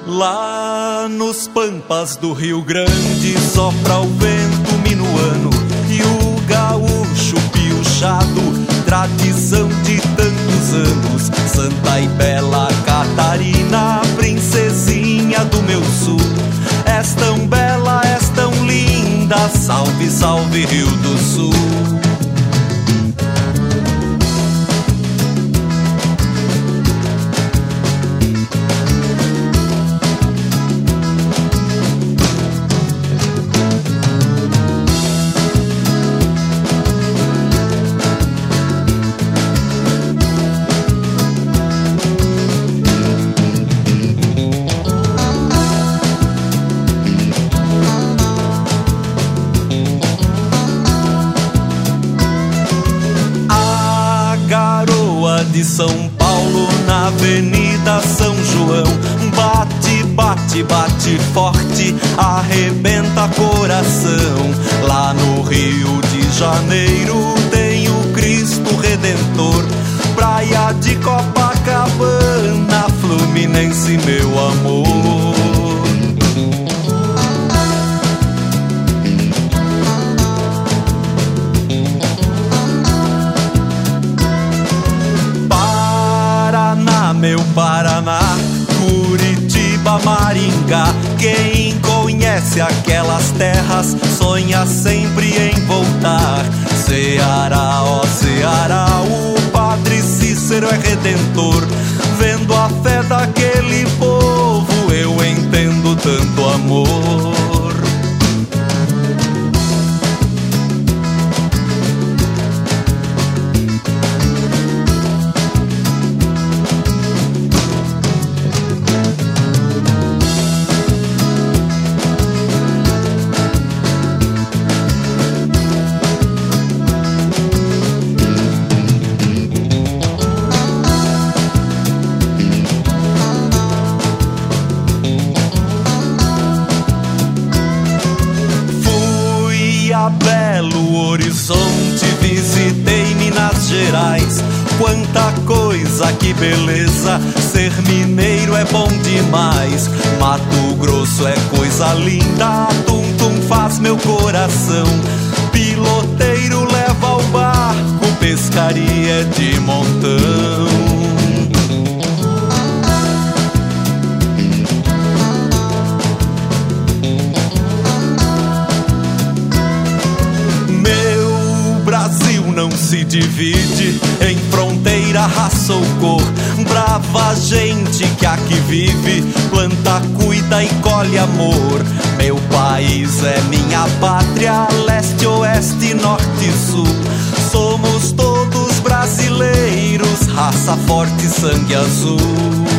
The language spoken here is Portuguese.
Lá nos pampas do Rio Grande sopra o vento minuano e o gaúcho piochado, tradição de tantos anos. Santa e bela Catarina, princesinha do meu sul. És tão bela, és tão linda, salve, salve Rio do Sul. De São Paulo na Avenida São João, bate, bate, bate forte, arrebenta coração. Lá no Rio de Janeiro tem o Cristo Redentor, praia de Copacabana, Fluminense, meu amor. Meu Paraná, Curitiba, Maringá. Quem conhece aquelas terras sonha sempre em voltar. Ceará, ó Ceará, o Padre Cícero é redentor. Vendo a fé daquele povo, eu entendo tanto amor. Belo Horizonte, visitei Minas Gerais. Quanta coisa, que beleza, ser mineiro é bom demais. Mato Grosso é coisa linda, tum-tum faz meu coração. Piloteiro leva ao barco, pescaria é de montão. Não se divide em fronteira, raça ou cor. Brava gente que aqui vive, planta, cuida e colhe amor. Meu país é minha pátria, leste, oeste, norte e sul. Somos todos brasileiros, raça forte, sangue azul.